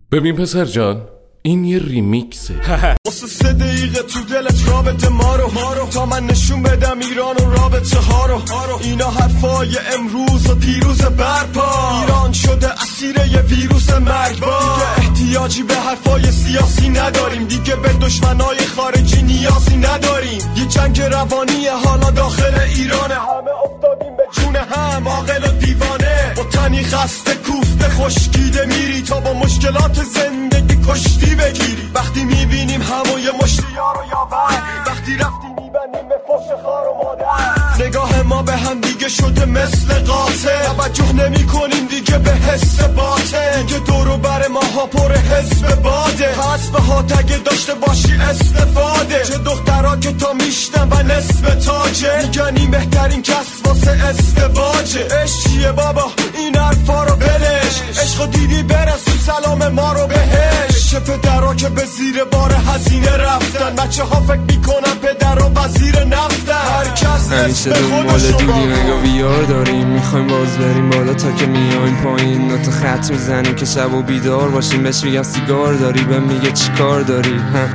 ببین پسر جان، این یه ریمیکسه. واسه 3 دقیقه تو دلت رابطه ما رو تا من نشون بدم ایران و رابطه ها رو. اینا حرفای امروز و دیروز برپا. ایران شده اسیر یه ویروس مرگبار. دیگه احتیاجی به حرفای سیاسی نداریم، دیگه به دشمنای خارجی نیازی نداریم. یه جنگ روانیه حالا داخل ایرانه، همه افتادیم به جون هم، عاقل و دیوانه. با تنی خسته کوفته خشکیده میری تا با مشکلات زندگی کشتی بگیری. وقتی میبینیم همون یه مشتی یارو یاور، وقتی رفتی میبندیم به فش خار و مادر. نگاه ما به هم دیگه شده مثل قاطع، توجه نمی کنیم دیگه به حس باطن. دیگه دورو بر ماها پر حزب باده، حسب ها تگه داشته باشی استفاده. چه دخترها که تا میشتن و نصف تاجه، میگنی بهترین کس واسه ازدواجه. عشق چیه بابا این حرفا رو بلش، عشقو دیدی برسون سلام ما رو بهش. چه پدرها که به زیر بار هزینه رفتن، بچه ها فکر میکنن پدر و وزیر نفتن. هر کس همیشه دنبال دودیم انگا بیار داریم، میخوایم باز بریم بالا تا که میایم پایین. نوتا خط میزنیم که شب و بیدار باشیم، بهش میگم سیگار داری، به میگه چی کار داری.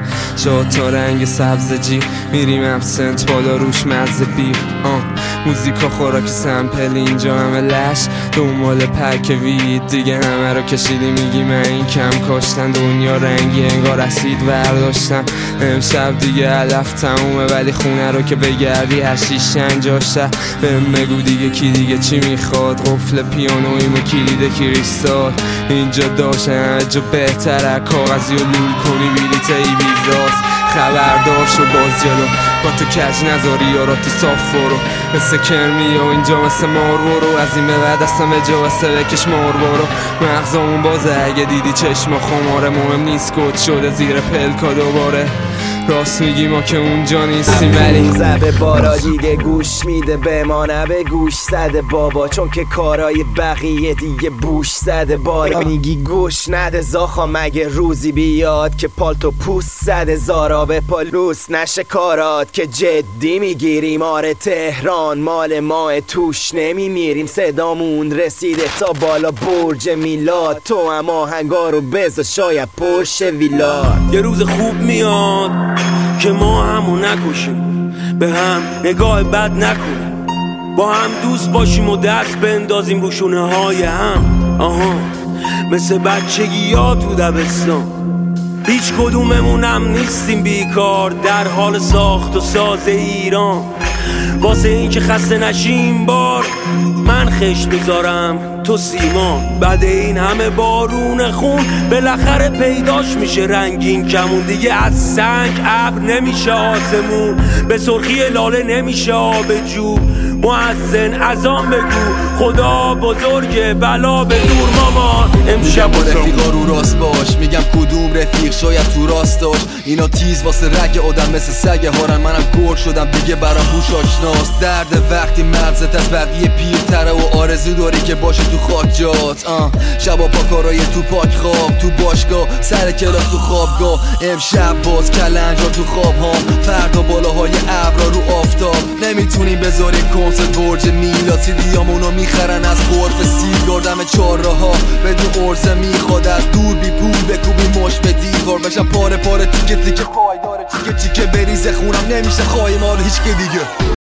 شاد تا رنگ سبز جی میریم ابسنت بالا روش مزه بیر. موزیکا خوراک سمپل اینجا همه لش، دنبال پک وید دیگه همه رو کشیدی. میگی من این کم کاشتن، دنیا رنگی انگار اسید برداشتم. امشب دیگه علف تمومه ولی خونه رو که بگردی هشیش انجاشه. بهم بگو دیگه کی دیگه چی میخواد، قفل پیانویم و کلید کریستال اینجا داشته همه جا بهتره. کاغذی و لول کنی بلیت ایبیزاست، خبردار شو باز جلو با تو کج نذاری یارا تو صاف برو. مثل کرمی و اینجا مثل ماربورو، از این به بعد اصلا به جا واسه بکش ماربورو. مغزمون بازه اگه دیدی چشم خماره، مهم نیست کد شده زیر پلکا دوباره. راست میگی ما که اونجا نیستیم ولی زبه بارا دیگه گوش میده به ما، نه به گوش زده بابا، چون که کارای بقیه دیگه بوش زده. بارا میگی گوش نده زاخا، مگه روزی بیاد که پالتو پوست زده. زارا به پالوس نشه کارات که جدی میگیریم. آره تهران مال ماه توش نمیمیریم، صدامون رسیده تا بالا برج میلاد. تو هم آهنگا رو بذار شاید پرش ویلاد. یه روز خوب میاد که ما همو نکشیم، به هم نگاه بد نکنیم، با هم دوست باشیم و دست بندازیم رو شونه های هم. مثل بچگی ها تو دبستان، هیچ کدوممونم نیستیم بیکار، در حال ساخت و ساز ایران. واسه این که خسته نشیم بار من خشت بذارم تو سیمان. بعد این همه بارون خون بالاخره پیداش میشه رنگین کمون. دیگه از سنگ ابر نمیشه آسمون، به سرخی لاله نمیشه آب جو. مؤذن اذان بگو خدا بزرگه بلا به دور مامان. امشب با رفیقا رو راست باش، میگم کدوم رفیق شاید تو راست داشت. اینا تیز واسه رگ آدم مثل سگ هارن، منم گرگ شدم دیگه برام بوش آشناست. درد وقتی مغزت از بقیه پیرتره و آرزو داری که باشه تو خاک جات. شبا پاکارای تو پاک خواب، تو باشگاه سر کلاس تو خوابگاه. امشب باز کلنجا تو خواب ها، فردا بالاهای ابرا رو آفتاب. نمیتونیم بذاریم کنسرت برج میلاد، سیدیامونو میخرن از غرف سیگار دم چهارراه. بدون عرضه میخواد از دور بی پول بکوبی مش به دیوار. بشم پاره پاره تیکه تیکه پایدار، چیکه چیکه بریزه خونم نمیشه خواهی مال هیچ که دیگه.